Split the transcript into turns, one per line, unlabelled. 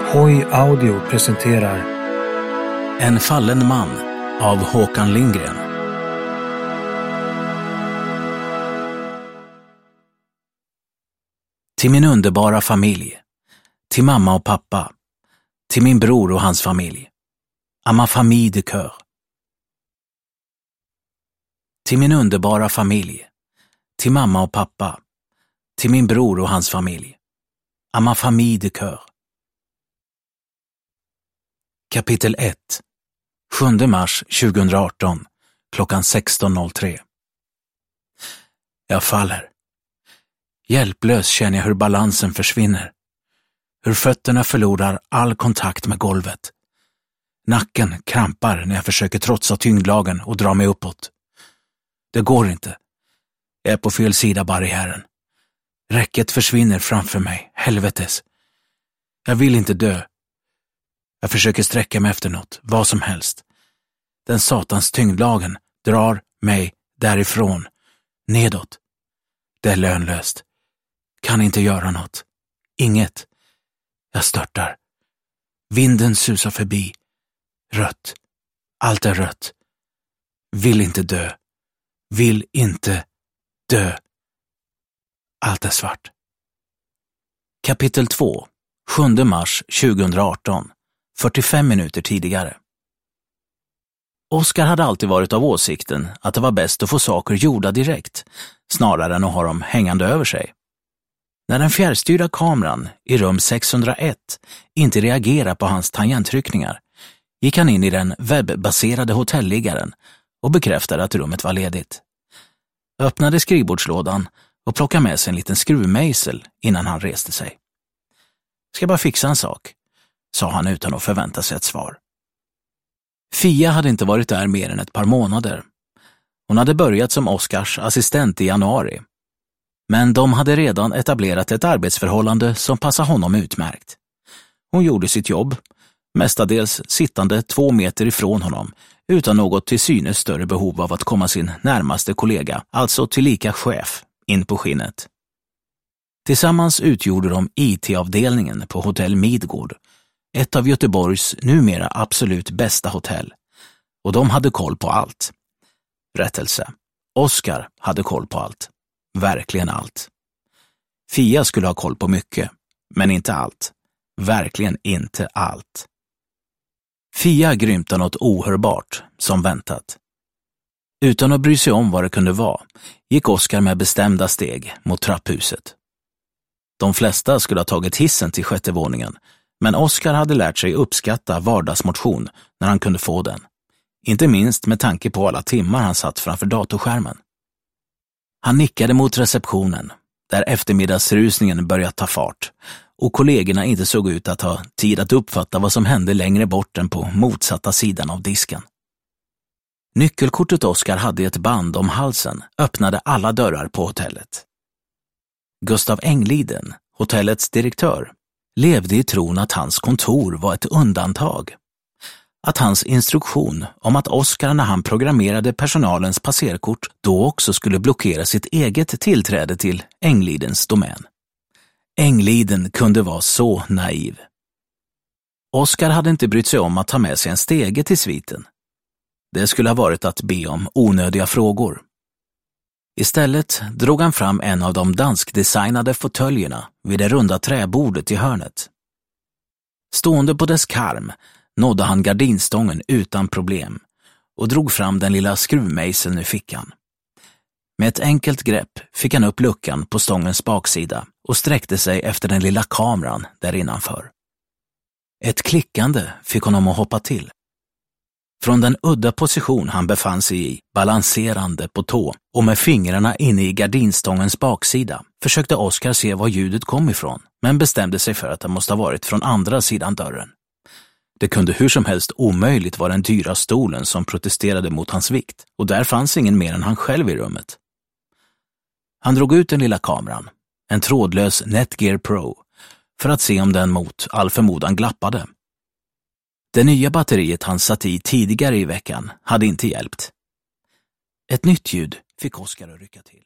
Hoi Audio presenterar
En fallen man av Håkan Lindgren. Till min underbara familj, till mamma och pappa, till min bror och hans familj. À ma famille de cœur. Till min underbara familj, till mamma och pappa, till min bror och hans familj. À ma famille de cœur. Kapitel 1. 7 mars 2018, klockan 16.03. Jag faller. Hjälplös känner jag hur balansen försvinner. Hur fötterna förlorar all kontakt med golvet. Nacken krampar när jag försöker trotsa tyngdlagen och dra mig uppåt. Det går inte. Jag är på fel sida barriären. Räcket försvinner framför mig. Helvetes. Jag vill inte dö. Jag försöker sträcka mig efter något, vad som helst. Den satans tyngdlagen drar mig därifrån, nedåt. Det är lönlöst. Kan inte göra något. Inget. Jag störtar. Vinden susar förbi. Rött. Allt är rött. Vill inte dö. Vill inte dö. Allt är svart. Kapitel 2. 7 mars 2018. 45 minuter tidigare. Oskar hade alltid varit av åsikten att det var bäst att få saker gjorda direkt, snarare än att ha dem hängande över sig. När den fjärrstyrda kameran i rum 601 inte reagerar på hans tangenttryckningar, gick han in i den webbaserade hotelliggaren och bekräftade att rummet var ledigt. Öppnade skrivbordslådan och plockade med sig en liten skruvmejsel innan han reste sig. Ska bara fixa en sak, sa han utan att förvänta sig ett svar. Fia hade inte varit där mer än ett par månader. Hon hade börjat som Oskars assistent i januari. Men de hade redan etablerat ett arbetsförhållande som passade honom utmärkt. Hon gjorde sitt jobb, mestadels sittande 2 meter ifrån honom, utan något till synes större behov av att komma sin närmaste kollega, alltså tillika chef, in på skinnet. Tillsammans utgjorde de IT-avdelningen på Hotell Midgård, ett av Göteborgs numera absolut bästa hotell. Och de hade koll på allt. Rättelse. Oskar hade koll på allt. Verkligen allt. Fia skulle ha koll på mycket, men inte allt. Verkligen inte allt. Fia grymtade något ohörbart, som väntat. Utan att bry sig om vad det kunde vara, gick Oskar med bestämda steg mot trapphuset. De flesta skulle ha tagit hissen till 6:e våningen, men Oskar hade lärt sig uppskatta vardagsmotion när han kunde få den. Inte minst med tanke på alla timmar han satt framför datorskärmen. Han nickade mot receptionen, där eftermiddagsrusningen börjat ta fart, och kollegorna inte såg ut att ha tid att uppfatta vad som hände längre bort än på motsatta sidan av disken. Nyckelkortet Oskar hade ett band om halsen öppnade alla dörrar på hotellet. Gustav Engliden, hotellets direktör, levde i tron att hans kontor var ett undantag. Att hans instruktion om att Oskar när han programmerade personalens passerkort då också skulle blockera sitt eget tillträde till Englidens domän. Engliden kunde vara så naiv. Oskar hade inte brytt sig om att ta med sig en stege till sviten. Det skulle ha varit att be om onödiga frågor. Istället drog han fram en av de danskdesignade fåtöljerna vid det runda träbordet i hörnet. Stående på dess karm nådde han gardinstången utan problem och drog fram den lilla skruvmejseln ur fickan. Med ett enkelt grepp fick han upp luckan på stångens baksida och sträckte sig efter den lilla kameran där innanför. Ett klickande fick honom att hoppa till. Från den udda position han befann sig i, balanserande på tå och med fingrarna inne i gardinstångens baksida, försökte Oskar se var ljudet kom ifrån, men bestämde sig för att det måste ha varit från andra sidan dörren. Det kunde hur som helst omöjligt vara den dyra stolen som protesterade mot hans vikt, och där fanns ingen mer än han själv i rummet. Han drog ut den lilla kameran, en trådlös Netgear Pro, för att se om den mot all förmodan glappade. Det nya batteriet han satt i tidigare i veckan hade inte hjälpt. Ett nytt ljud fick Oskar att rycka till.